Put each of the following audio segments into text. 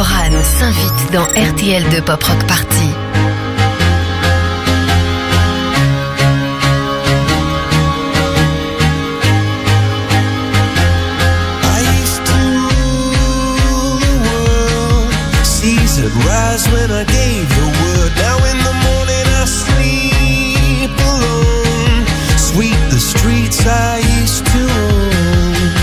Loran s'invite dans RTL2 Pop Rock Party. Rise when I gave the word. Now in the morning I sleep alone. Sweep the streets I used to own.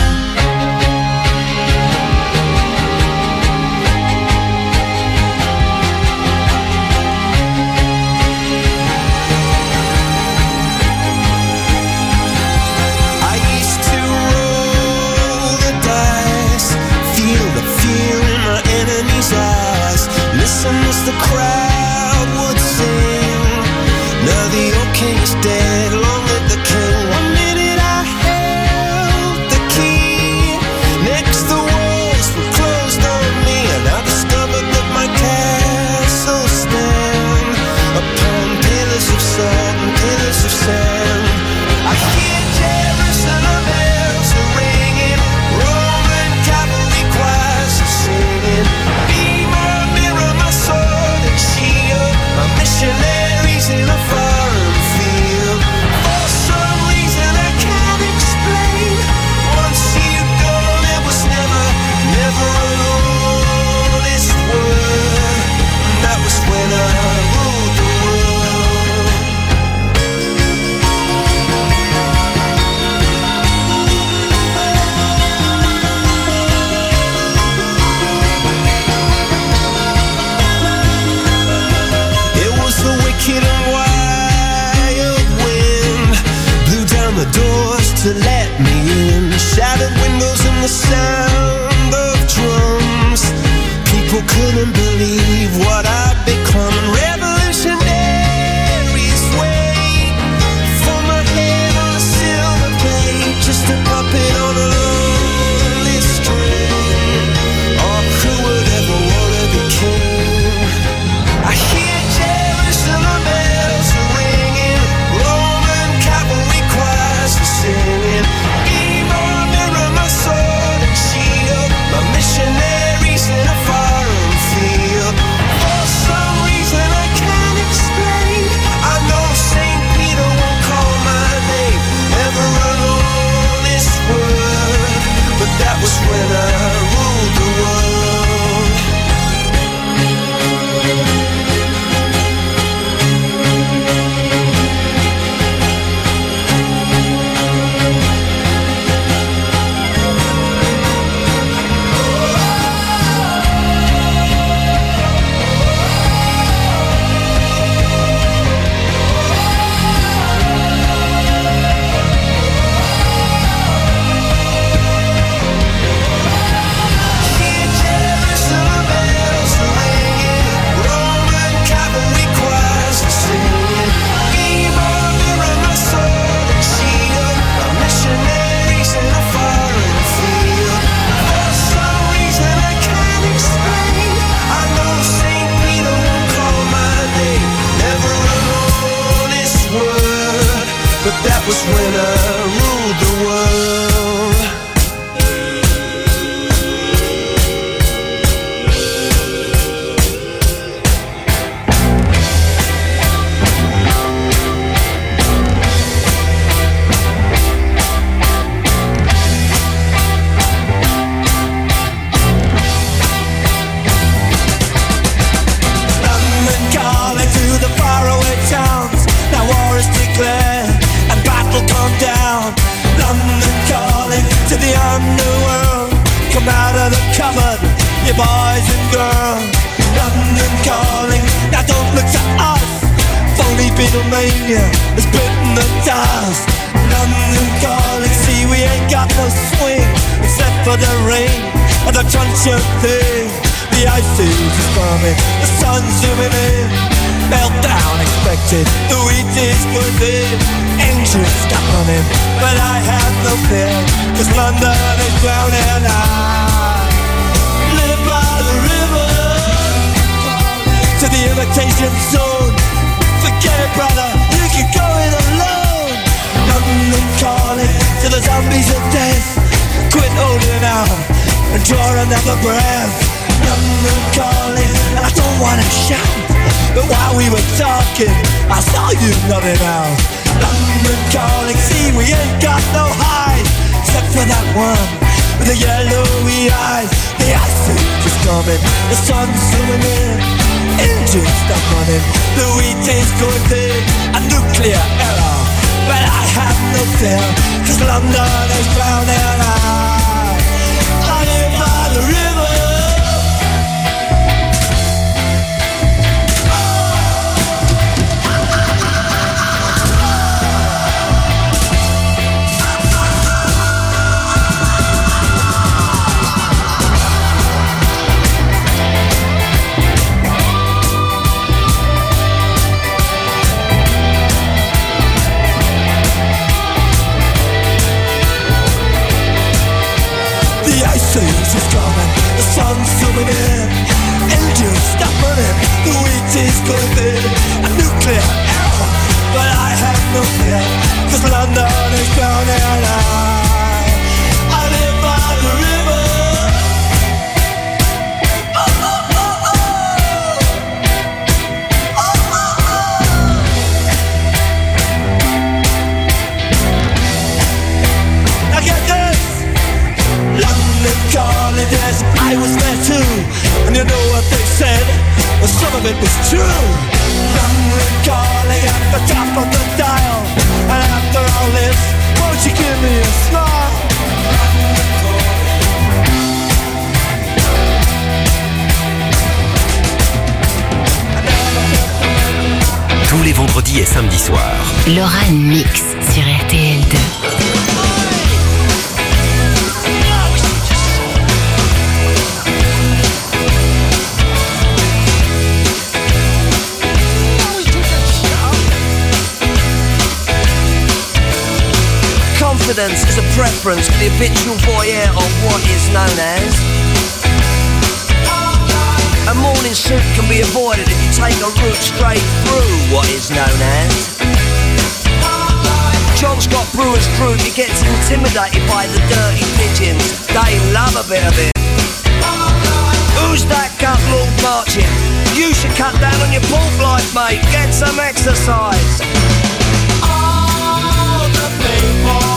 I used to roll the dice, feel the fear in my enemy's eyes. Listen as the crowd would sing. Now the old king is dead, long live the king. 1 minute I held the key. Next the walls were closed on me, and I discovered that my castle stand upon pillars of salt and pillars of sand. I hear Jerusalem bells are ringing, Roman cavalry choirs are singing. My missionaries in a foreign field. For some reason I can't explain. Once you go, there was never alone. This word, that was when I ruled the world. Wicked and wild wind blew down the doors to let me in. Shattered windows and the sound of drums. People couldn't believe what I'd become. Revolutionaries wait for my head on a silver plate, just a puppet on a lonely string. Oh, who would ever want to be king? I hear Jerusalem bells are ringing, Roman cavalry choirs are singing. Be my mirror, my sword and shield, my missionaries in a foreign field. For some reason I can't explain, I know St. Peter won't call my name, never alone this word, but that was when I ruled the world. That was when I ruled the world. London calling to the faraway towns. Now war is declared and battle come down. London calling to the underworld. Come out of the cupboard, you boys and girls. London calling, now don't look to us. Phony Beatlemania has bitten the dust. London calling, see we ain't got no swing except for the rain and the truncheon thing. The ice age is coming, the sun's zooming in. Meltdown expected, the wheat is within. Engines stop running, but I have no fear, 'cause London is drowning. I live by the river, to the imitation zone. Forget it, brother, you can go it alone. London calling to the zombies of death. Quit holding out and draw another breath. London shout. But while we were talking, I saw you nodding out. London calling, see we ain't got no hide, except for that one with the yellowy eyes. The ice age is coming, the sun's zooming in, engines stop running, the wheat is going thin, a nuclear error. But I have no fear, cause London is drowning. I live by the river. Is coming, the sun's zooming in, engines stop running, the wheat is going thin, a nuclear error, but I have no fear, cause London is drowning. I live by the river. Oh, oh, oh, oh. Oh, oh, oh. Now get this. London calling, yes, I was there too. And you know what they said? Well, some of it was true. London calling at the top of the dial. And after all this, won't you give me a smile? Tous les vendredis et samedis soirs, Laura Mix sur RTL2. Confidence is a preference for the habitual voyeur of what is known as. A morning suit can be avoided if you take a route straight through what is known as. John Scott Brewer's group, he gets intimidated by the dirty pigeons. They love a bit of it. Who's that cut Lord marching? You should cut down on your pork life, mate. Get some exercise. All the people.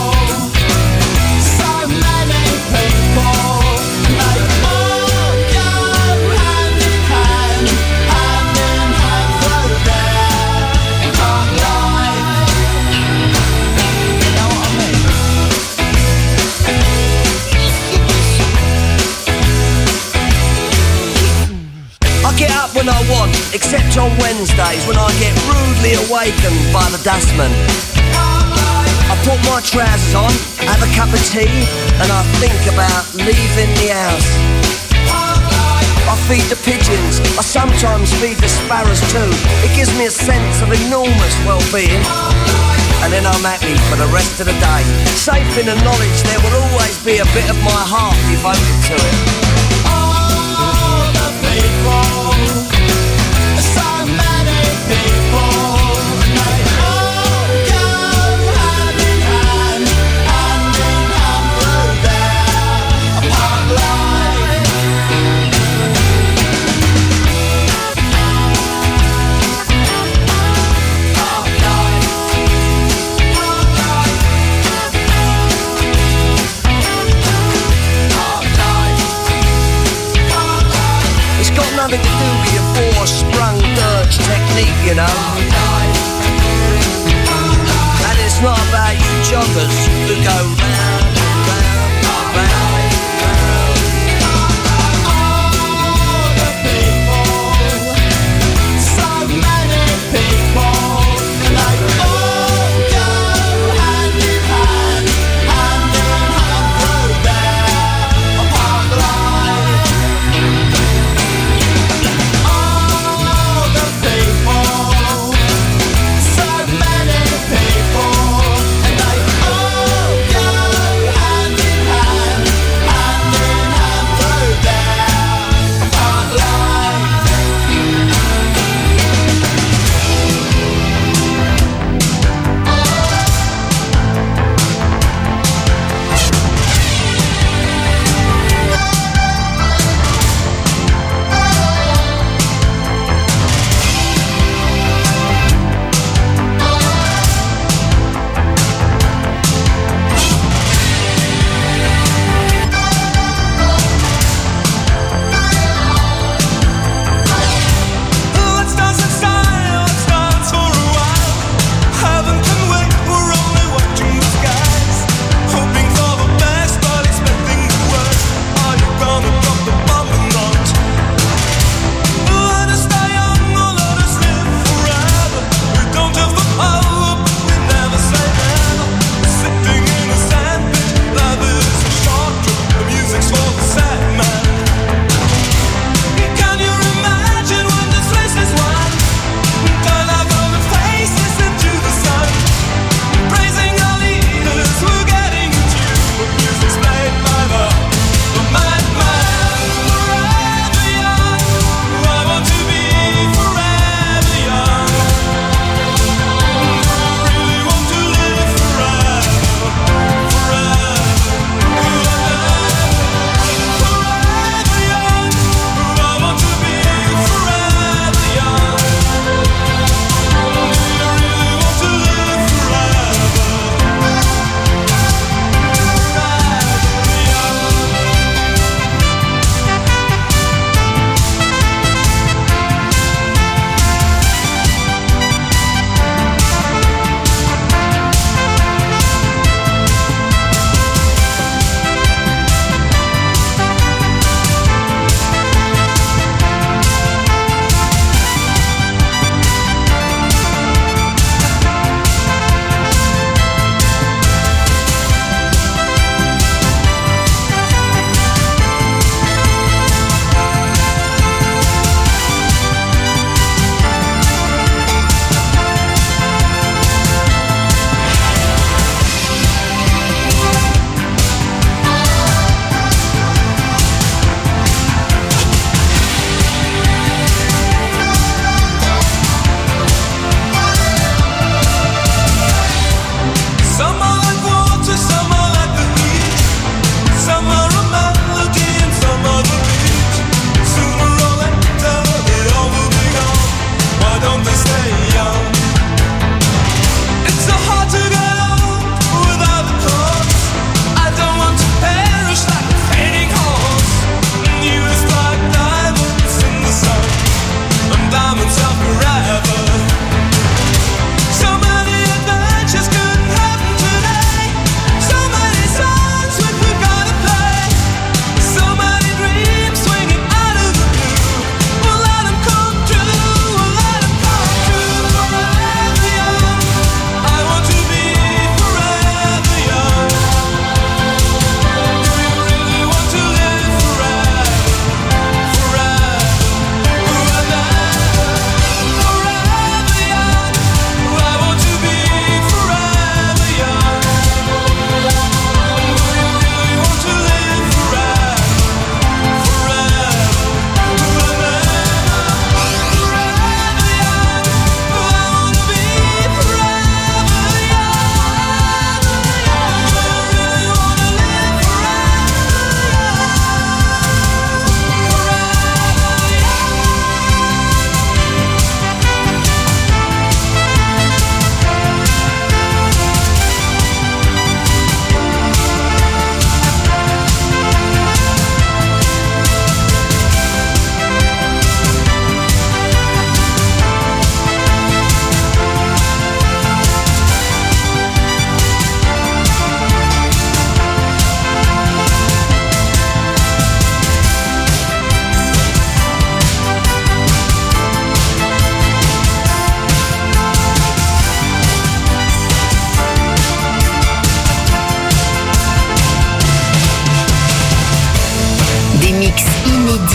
When I want, except on Wednesdays when I get rudely awakened by the dustman. I put my trousers on, have a cup of tea, and I think about leaving the house. I feed the pigeons, I sometimes feed the sparrows too. It gives me a sense of enormous well-being. And then I'm happy for the rest of the day, safe in the knowledge there will always be a bit of my heart devoted to it. All the people. So many people, they all go hand in hand through their park life. Park life. Park life. It's got nothing to do with your four-sprung dirge technique, you know.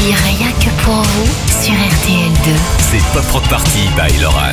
Party rien que pour vous sur RTL2. C'est Pop Rock Party by Loran.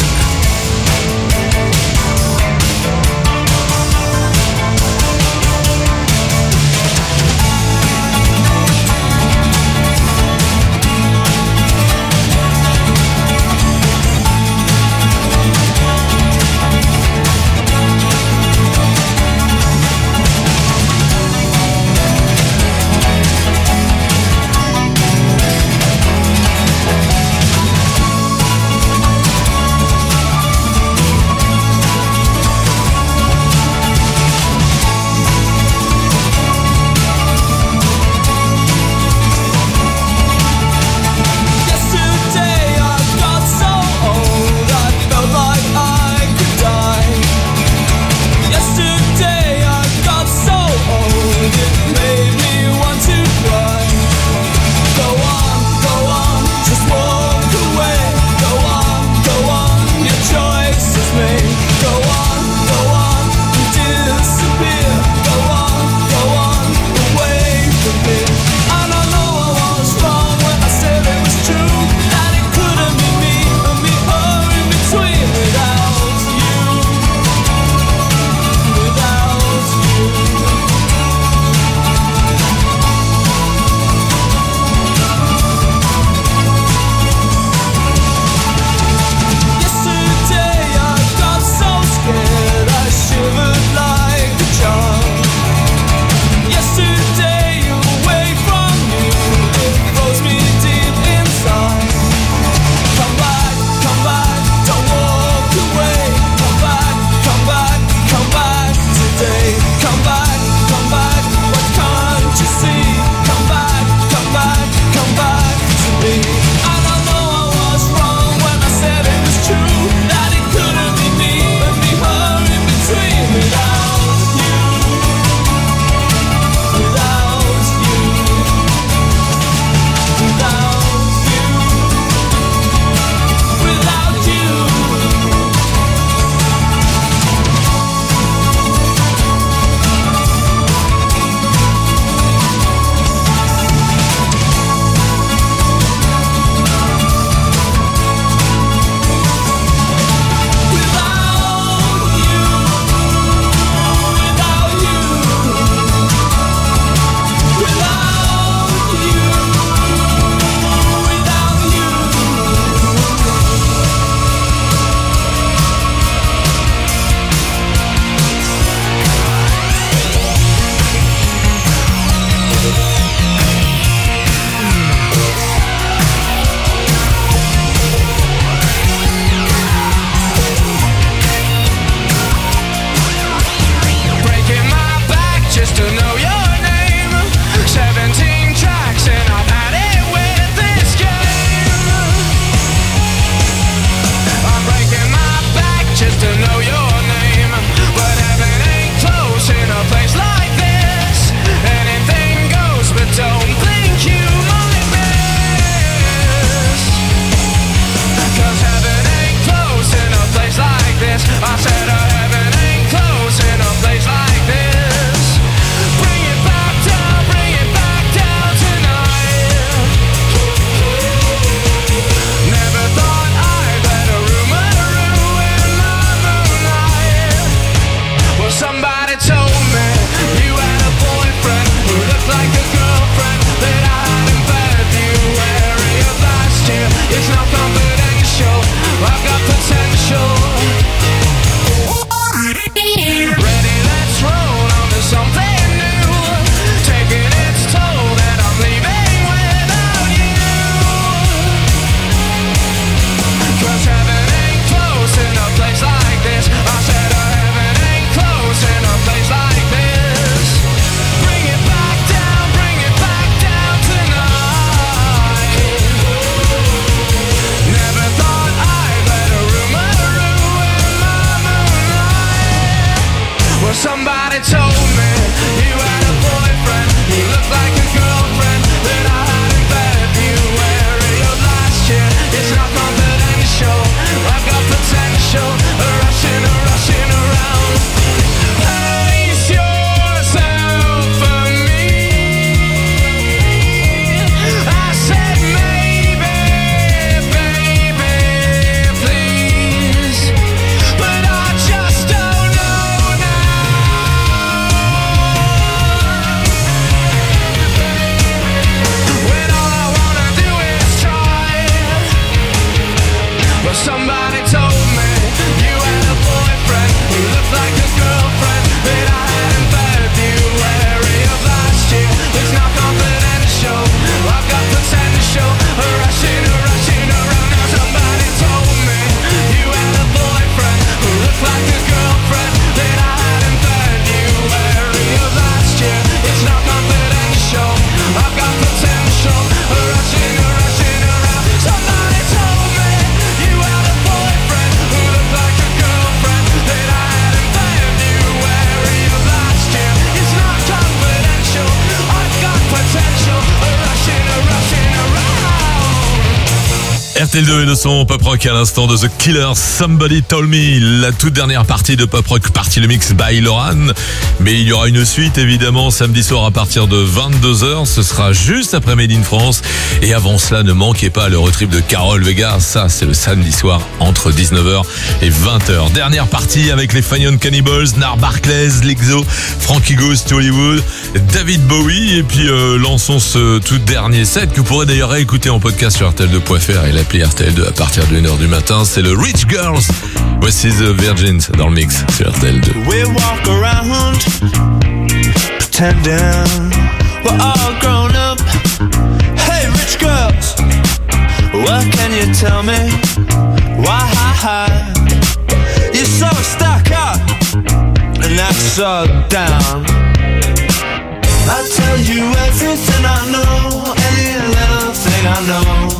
RTL2 et le son Pop Rock à l'instant de The Killers, Somebody Told Me, la toute dernière partie de Pop Rock, partie le mix by Loran. Mais il y aura une suite évidemment samedi soir à partir de 22h, ce sera juste après Made in France. Et avant cela, ne manquez pas le road trip de Carol Vega, ça c'est le samedi soir entre 19h et 20h. Dernière partie avec les Fagnon Cannibals, Nar Barclays, Lexo, Frankie Goes to Hollywood, David Bowie et puis lançons ce tout dernier set que vous pourrez d'ailleurs réécouter en podcast sur RTL2.fr et l'appli RTL2 à partir de 1h du matin. C'est le Rich Girls. Voici The Virgins dans le mix sur RTL2. We walk around pretending we're all grown up. Hey rich girls, what can you tell me? Why you're so stuck up and that's so down. I tell you everything I know, any little thing I know.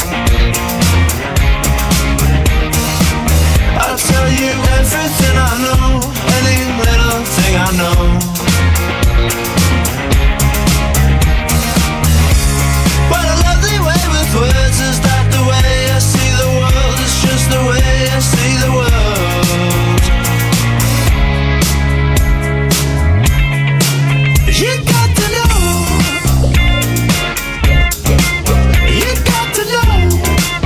I'll tell you everything I know, any little thing I know. What a lovely way with words, is that the way I see the world? It's just the way I see the world. You got to know. You got to know.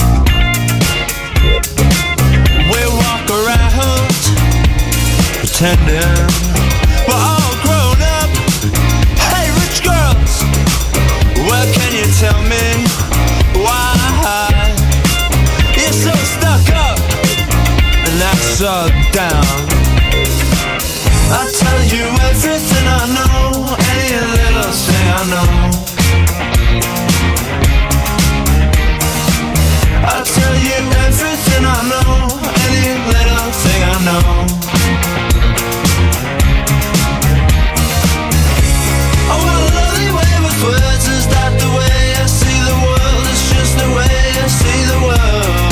We walk around pretending we're all grown up. Hey rich girls, what can you tell me? Why you're so stuck up and that's so down? I'll tell you everything I know, any little thing I know. I'll tell you everything I know, any little thing I know. Oh, what a lovely way with words, is that the way I see the world? It's just the way I see the world.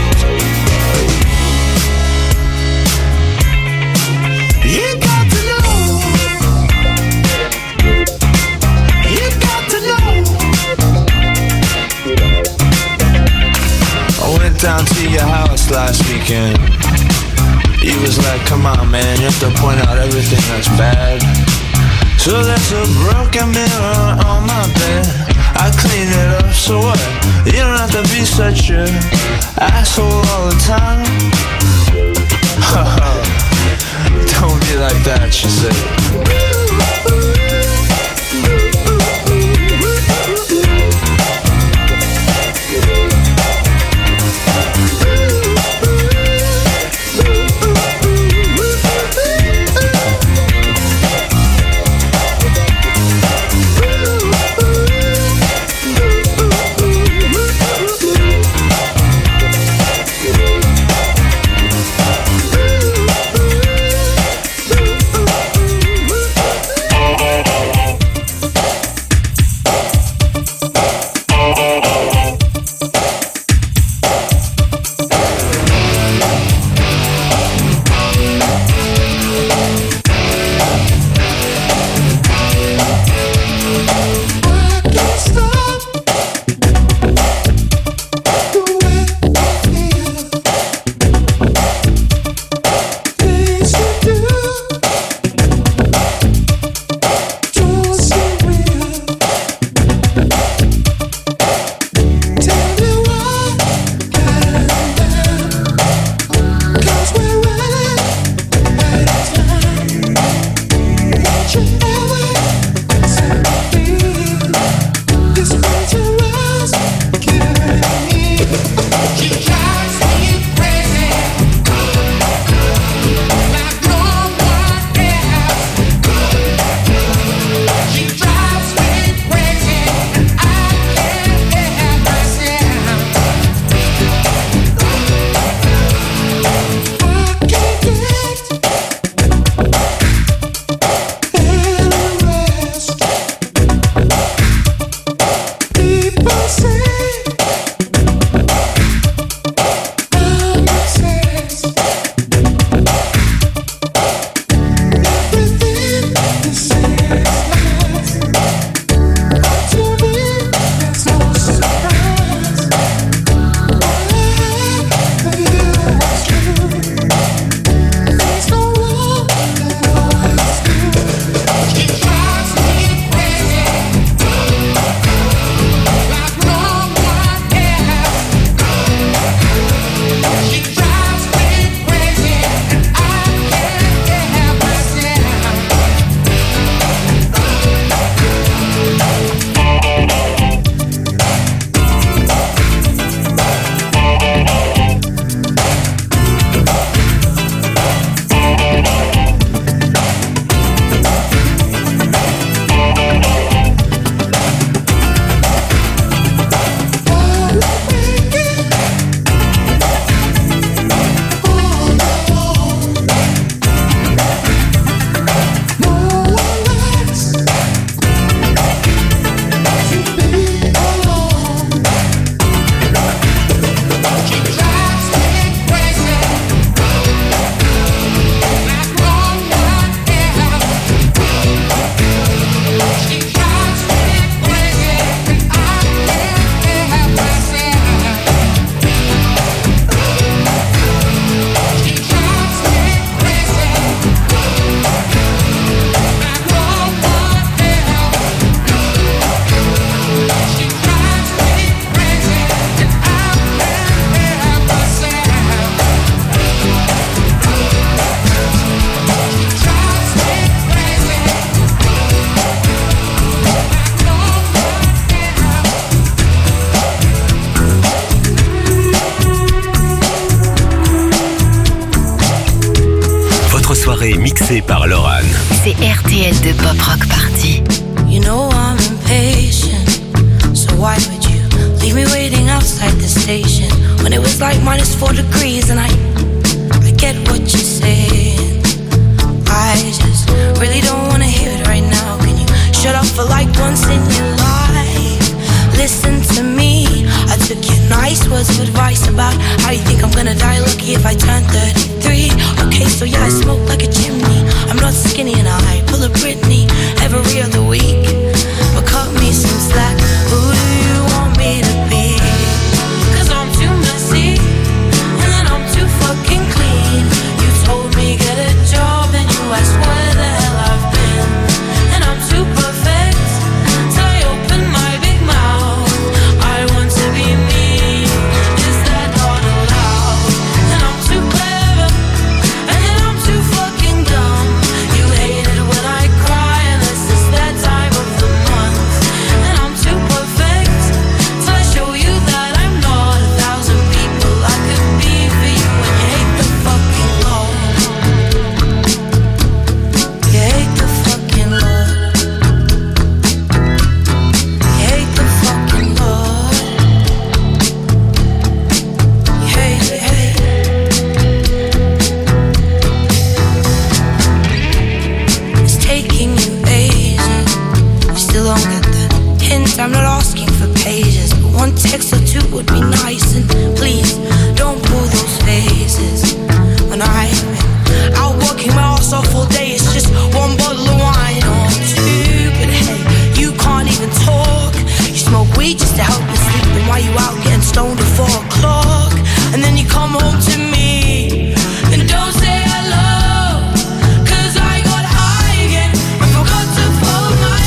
You got to know. You got to know. I went down to your house last weekend. You was like, come on man, you have to point out everything that's bad. So there's a broken mirror on my bed. I clean it up, so what? You don't have to be such a asshole all the time. Don't be like that, she said. soirée mixée par Laurent. C'est RTL de Pop Rock Party. You know I'm impatient, so why would you leave me waiting outside the station when it was like -4 degrees and I get what you're saying. I just really don't wanna hear it right now. Can you shut up for like once in your life? Listen to me. I took your nice words of advice about how you think I'm gonna die lucky if I turn 33. Okay, so yeah, I smoke like a chimney. I'm not skinny and I pull a Britney every other week. But cut me some slack. Who do you want me to be? 'Cause I'm too messy and then I'm too fucking clean. You told me get a job and you asked where the hell I've been. And I'm too perfect till I open my big mouth. I want to be me. Is that not allowed? And I'm too clever and then I'm too fucking dumb. You hate it when I cry unless it's that time of the month. And I'm too perfect till I show you that I'm not 1,000 people I could be for you. And you hate the fucking Lord. You hate the fucking Lord. You hate the fucking Lord. You hate it, hate it. It's taking you ages. You still don't get the hint. I'm not asking for pages, but one text or two would be nice. And please don't pull those faces. When I've been out working my ass off all day, it's just one bottle of wine or two. But hey, you can't even talk. You smoke weed just to help you sleep. And why you out getting stoned at 4 o'clock? And then you come home to me and don't say hello. 'Cause I got high again and forgot to fold my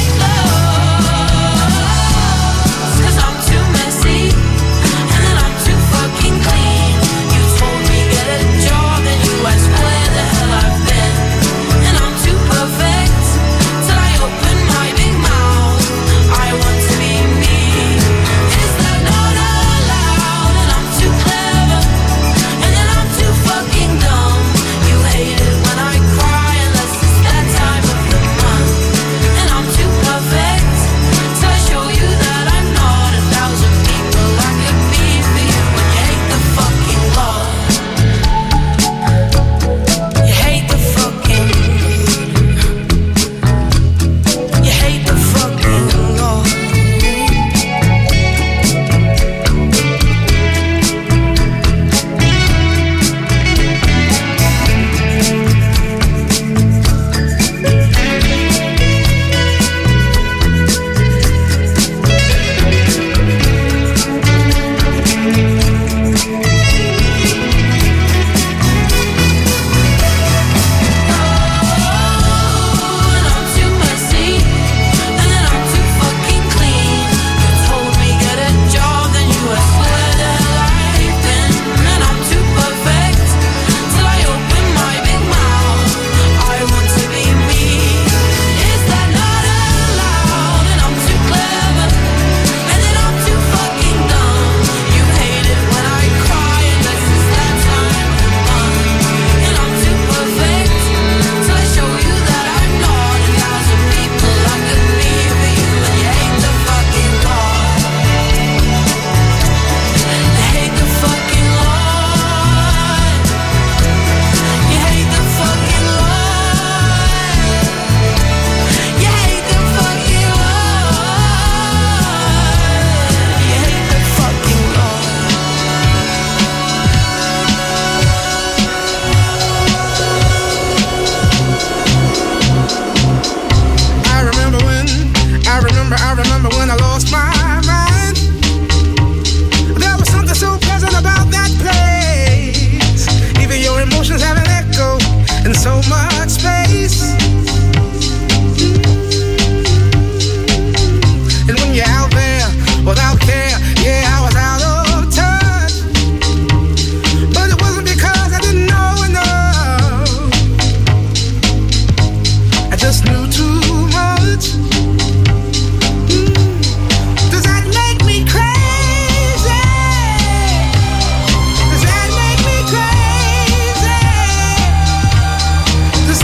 clothes. 'Cause I'm too messy and then I'm too fucking clean. You told me get a job and you asked where the hell I've been. And I'm too perfect till I open my big mouth. I want to be me. Is that not allowed? And I'm too clever and then I'm too fucking dumb. You hate it when I cry unless it's that time of the month. And I'm too perfect till I show you that I'm not 1,000 people I could be for you. And you hate the fucking Lord. You hate the fucking. You hate the fucking Lord. And I'm too messy and then I'm too fucking clean. You told me get a job, then you asked where the hell I've been. And I'm too perfect till I open my big mouth. I want to be me. Is that not allowed? And I'm too clever and then I'm too fucking dumb. You hate it when I cry unless it's that time of the month. And I'm too perfect till I show you that I'm not 1,000 people I could be for you. And you hate the fucking Lord. You hate the fucking Lord. You hate the fucking Lord. You hate the fucking Lord. You hate the fucking Lord. I remember when I lost my mind. There was something so pleasant about that place. Even your emotions have an echo in so much space. And when you're out there without care, yeah, I was out of touch. But it wasn't because I didn't know enough. I just knew too much. Does that make me crazy? Does that make me crazy? Does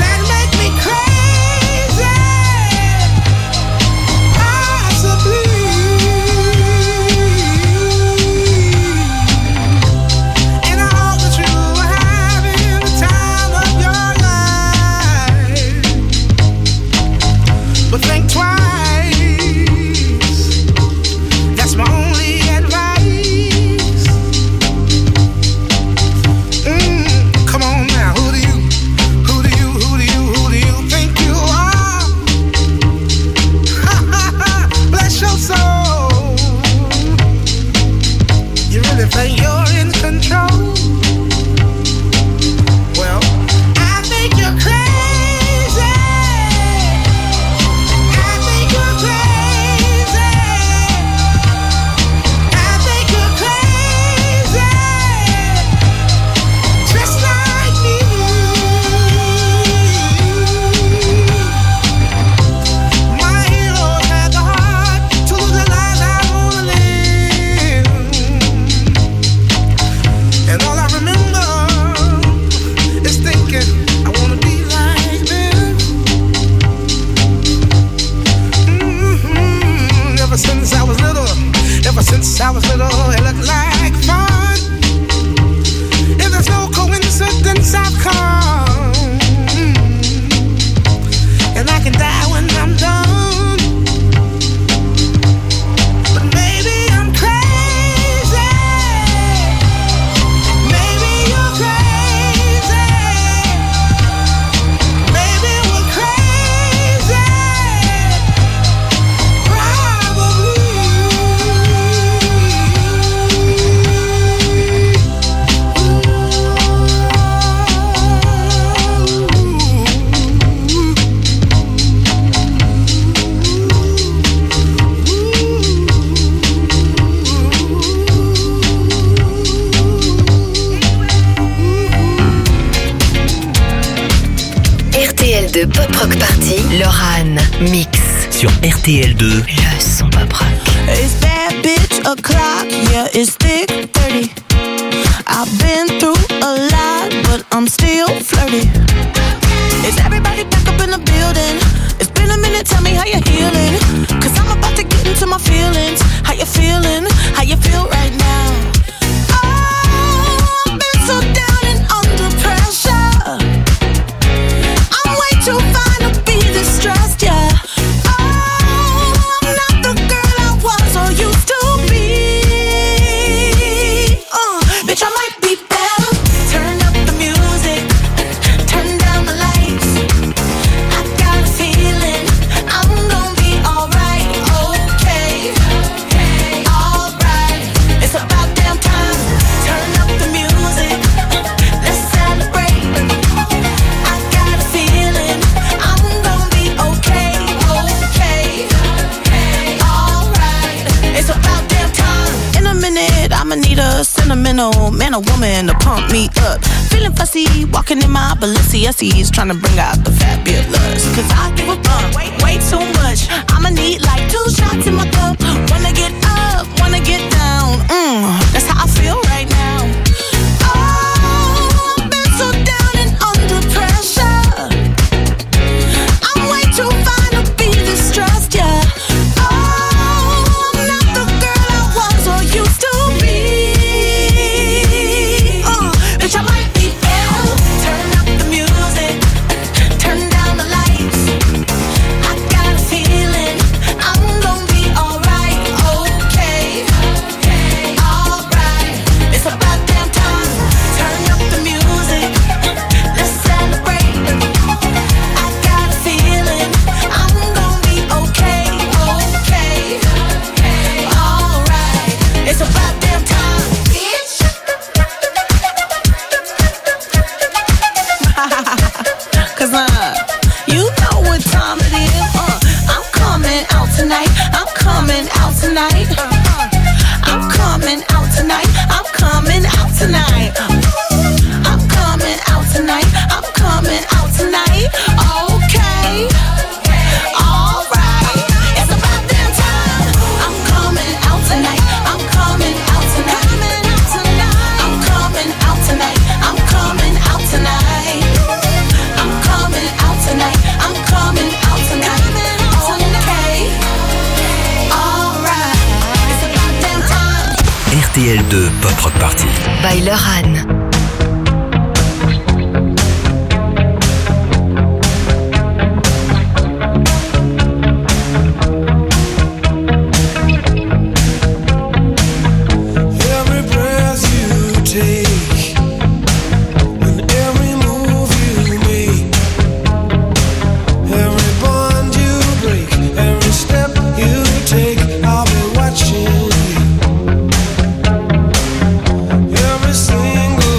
RTL2 Pop Rock Party, Lorane Mix. Sur RTL2. Le son Pop Rock. It's bad bitch o'clock, yeah, it's thick 30. I've been through a lot, but I'm still flirty. Is everybody back up in the building? It's been a minute, tell me how you're healing. Cause I'm about to get into my feelings. How you feeling? How you feel right now? Oh, I've been so down and under pressure. I'm way too fine to be distressed, yeah. Oh, I'm not the girl I was or used to be. Bitch, I might be better. Turn up the music, turn down the lights. I got a feeling I'm gonna be alright, okay, alright. It's about damn time. Turn up the music, let's celebrate. I got a feeling I'm gonna be okay, alright. It's about damn time. In a minute, I'ma need a sentimental man or woman to pump me up. Feeling fussy, walking in my Balenciennes, trying to bring out the fabulous. Cause I give a fuck way too much. I'ma need like 2 shots in my cup. Wanna get up, wanna get down. That's how I feel right now. Oh, I've been so down and under pressure. I'm way too fine to be distressed, yeah. Oh, I'm not the girl I was or used to be. Bitch, I might be better. Turn up the music, turn down the lights. I got a feeling I'm gonna be alright, okay, alright. It's about damn time. Turn up the music, let's celebrate. I got a feeling I'm gonna be okay, alright. It's about damn time, bitch. Cause you know what time it is. I'm coming out tonight. I'm coming out tonight. I'm coming out tonight. I'm coming out tonight. I'm coming out tonight. I'm coming out tonight. Okay. Alright. It's about damn time. I'm coming out tonight. I'm coming out tonight. I'm coming out tonight. I'm coming out tonight. I'm coming out tonight. I'm coming out tonight. Okay. Alright. It's about damn time. RTL2 Pop Rock Party. By Lorane. Every breath you take and every move you make, every bond you break, every step you take, I'll be watching you. Every single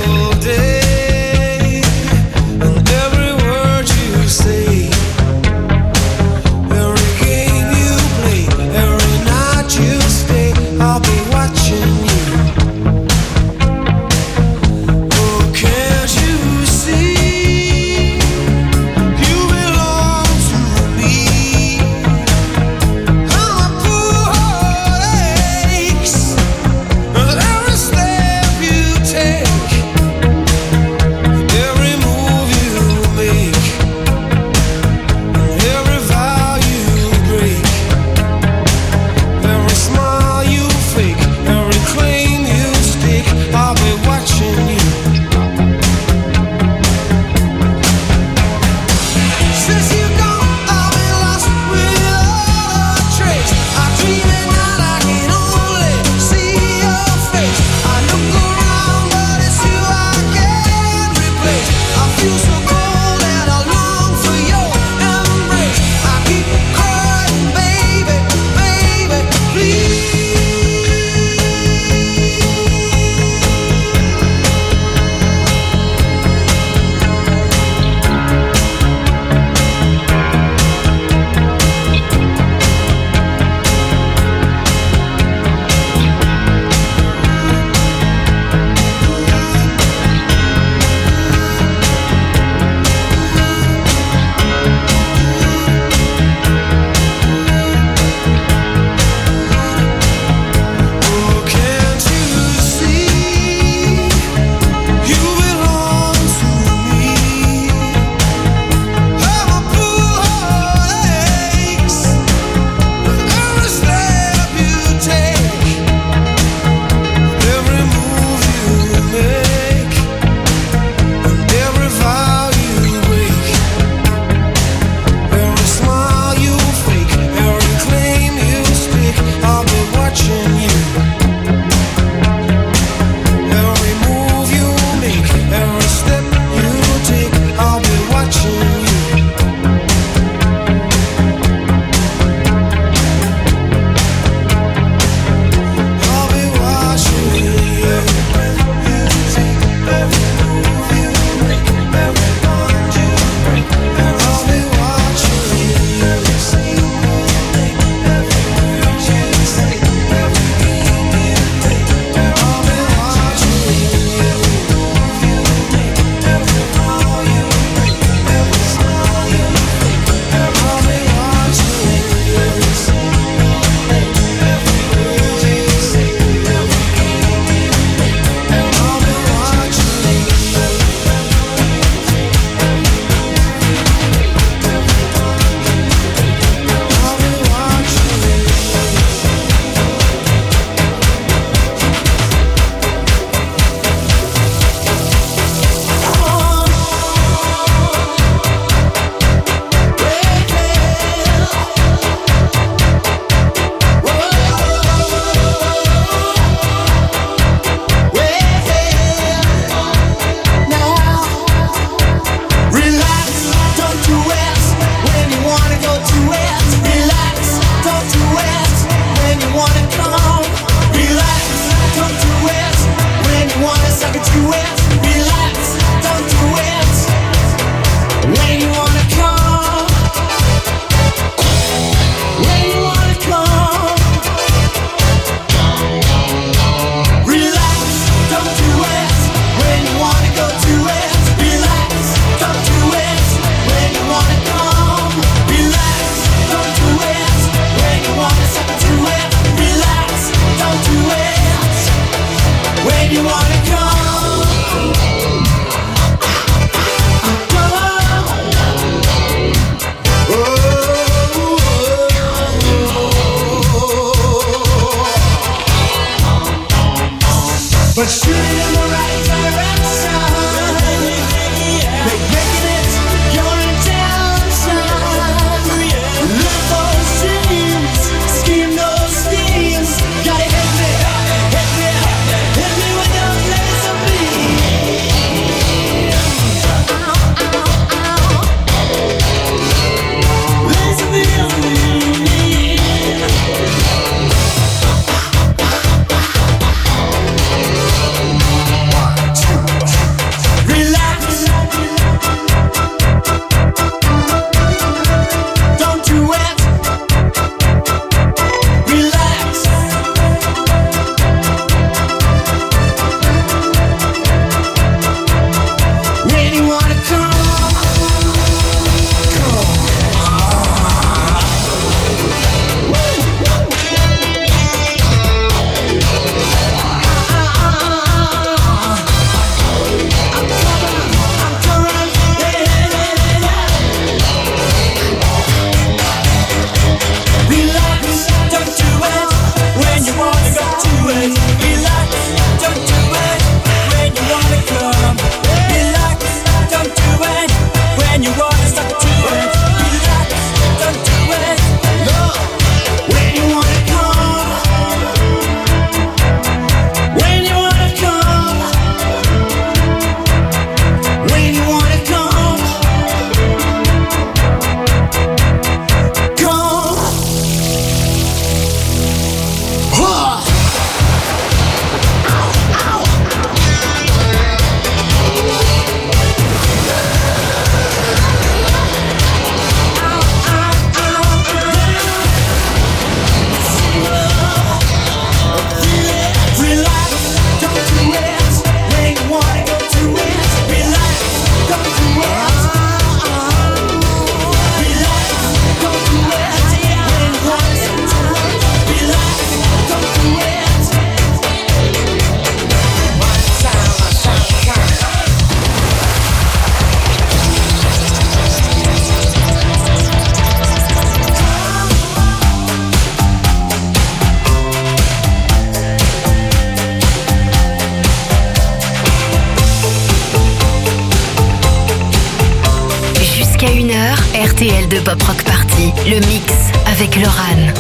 RTL de Pop Rock Party, le mix avec Loran.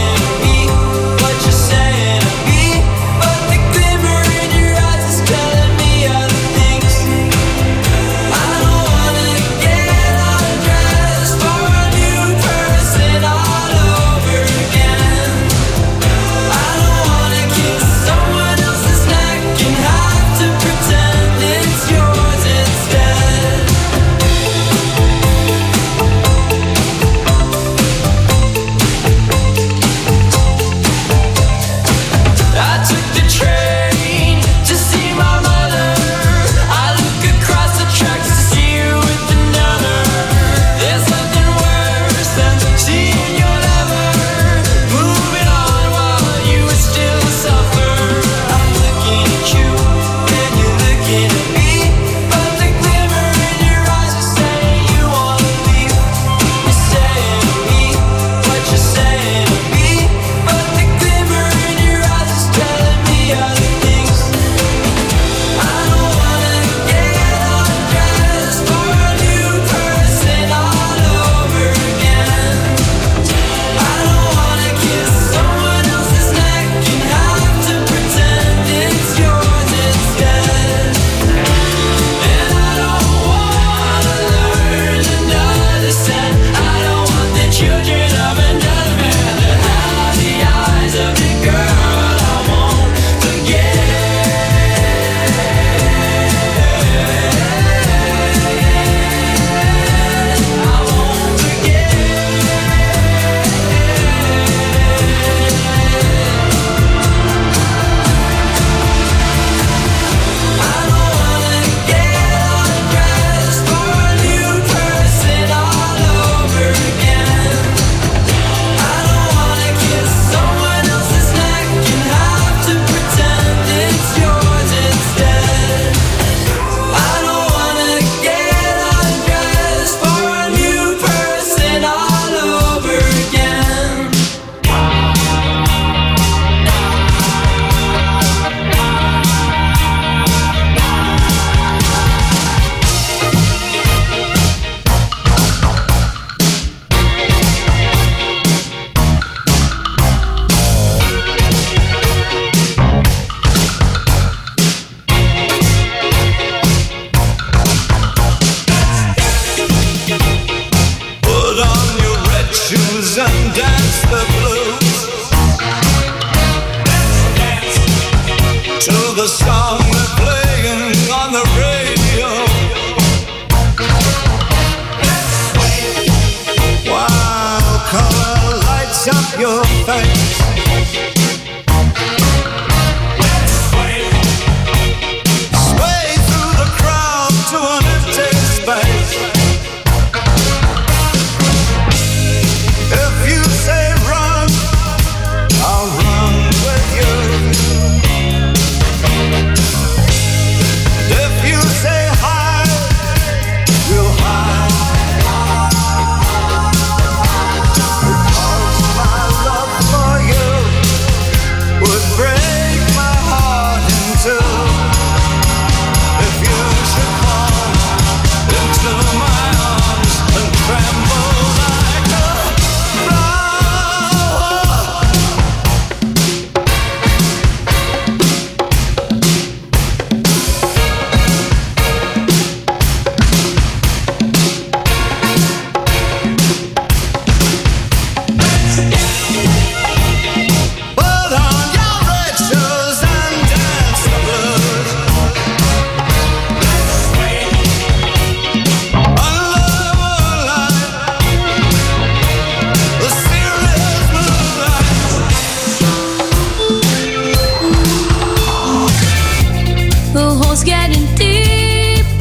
Telling to the song they're playing on the radio. Wild color lights up your face. Sway through the crowd to an empty space. If you say run, I'll run with you. If you say hide, we'll hide. Because my love for you would break my heart in two. If you should fall into my arms and tremble like a put on your red shoes and dance the blues. Under the moonlight, the serious moonlight. The hole's getting deeper.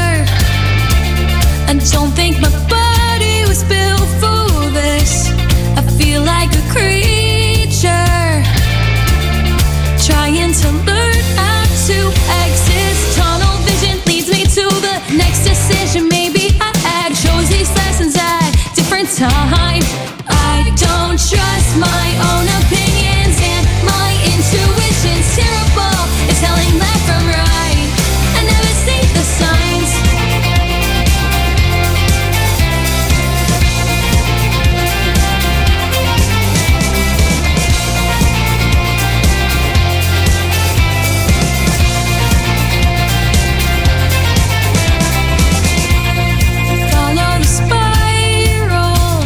I don't think my body was built for this. I feel like a creature trying to learn how to exist. Tunnel vision leads me to the next decision. Maybe I had chose these lessons at different time. I don't trust my own opinions, and my intuition's terrible. It's telling left from right. I never see the signs. Follow the spiral,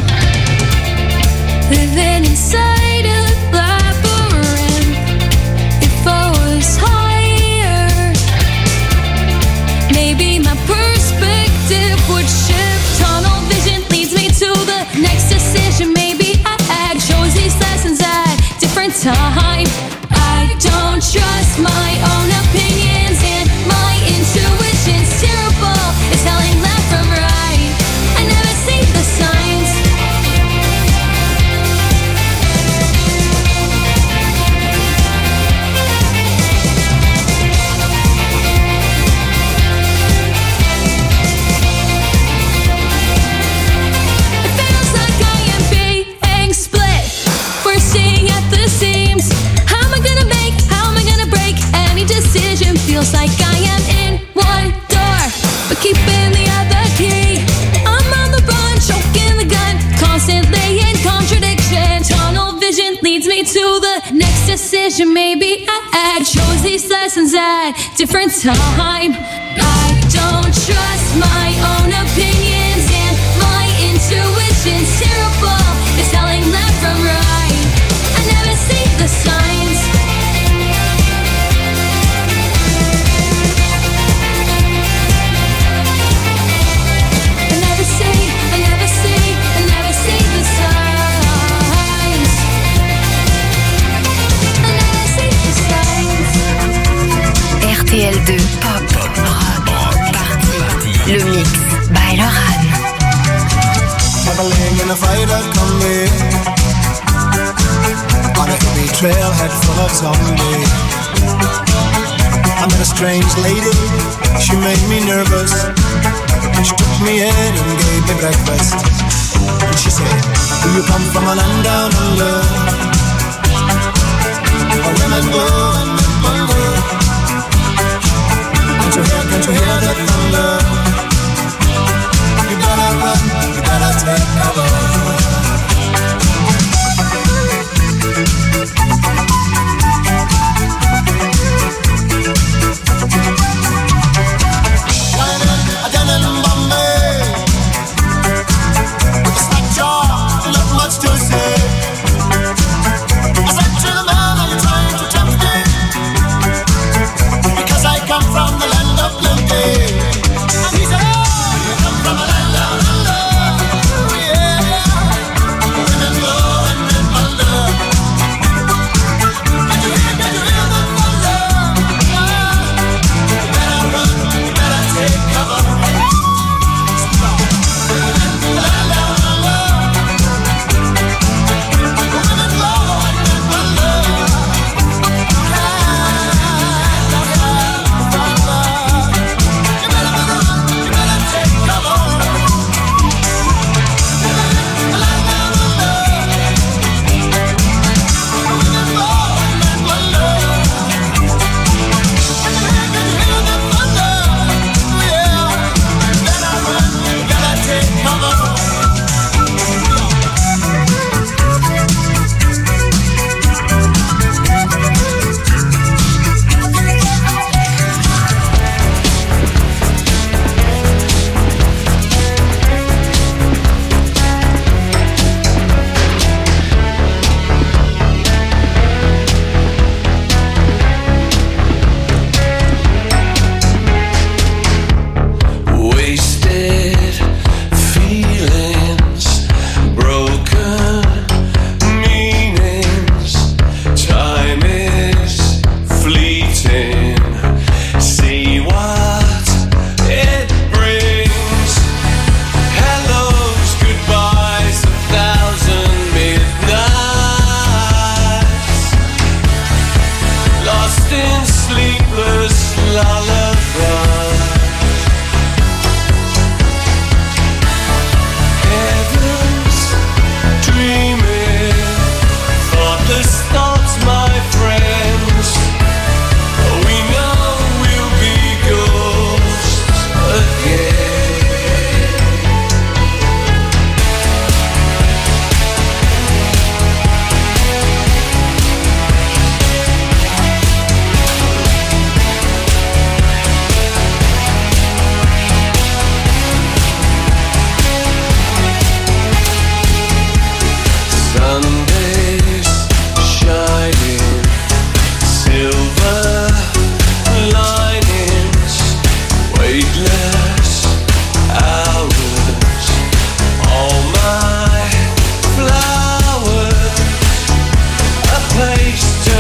living inside a labyrinth. If I was higher, maybe my perspective would shift. Tunnel vision leads me to the next decision. Maybe I had chose these lessons at different time. I don't trust my own opinions, and my intuition's terrible. It's telling left from right. I never see the signs. It feels like I am being split, bursting at the seams. How am I gonna make? How am I gonna break any decision? Feels like I am in one door, but keeping the other key. I'm on the run, choking the gun, constantly in contradiction. Tunnel vision leads me to the next decision. Maybe I had chose these lessons at different time. I don't trust my own opinions, and my intuition's terrible. It's telling left from right. I never see the signs. I never see the signs. I never see the signs. RTL2 Pop Rock Party. Le mix by Loran. Traveling in a fighter combi on a hippie trailhead full of zombies. I met a strange lady, she made me nervous. She took me in and gave me breakfast. And she said, do you come from a land down under?